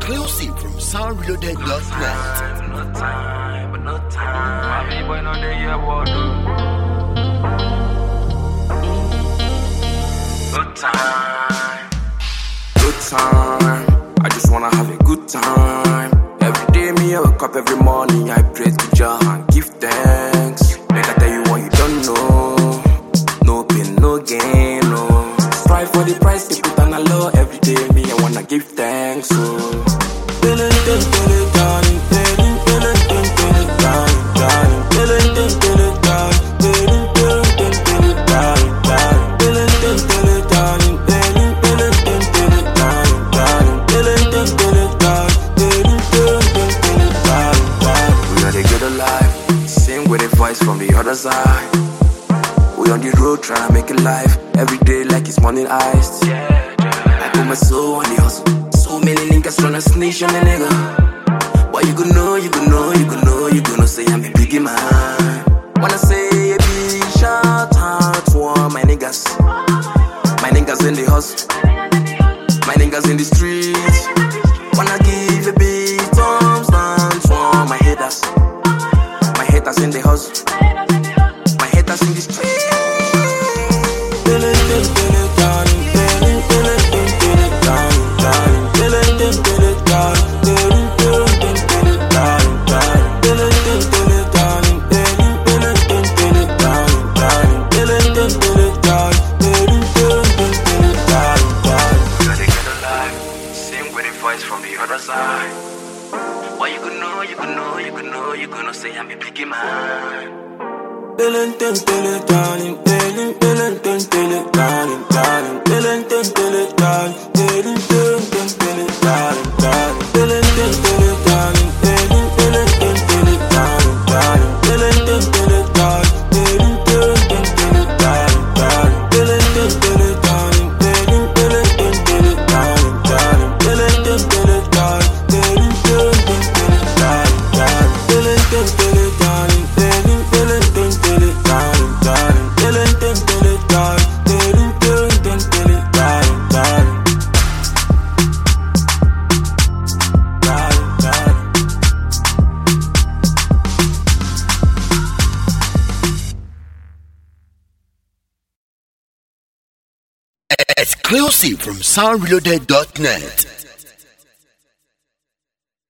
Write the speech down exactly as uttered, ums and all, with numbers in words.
Exclusive from sound reloaded dot net. No time, but no time. My baby boy know they hear what do. No time, Good time, I just wanna have a good time. Every day me I wake up every morning, I pray to Jah and give thanks. Make I tell you what you don't know. No pain, no gain, no. Strive for the price, they put on a low. Every day me I wanna give thanks, so from the other side. We on the road trying to make it life. Every day like it's morning iced. I put my soul on the hustle. So many niggas tryna snitch on a nigga. But you gon' know, you gon' know, you gon' know, you gon' know say I'm a biggie man. Wanna say a big shout out to all my niggas. My niggas in the hustle. My niggas in the streets. Wanna give a big thumbs down to all my haters. My haters in the hustle. My haters in the street. From the other side. Why you gonna know, you gonna know, you gonna know, you gonna say I'm a biggie man. Telling, telling, telling, darling, telling, telling, telling, telling, darling, darling, telling, telling, telling, darling, telling, telling, telling, darling, darling, telling, telling, telling, darling, telling, telling, telling, darling, darling, telling, telling, telling, darling, telling, telling, telling, darling, darling, telling, telling, telling, darling, telling, telling, telling, darling, darling, telling, telling, telling, darling, telling, telling, telling, darling, darling, telling, telling, telling, darling, telling, telling, telling, darling, darling, telling, telling, telling, darling, telling, telling, telling, darling, darling, darling, darling. Exclusive from sound reloaded dot net.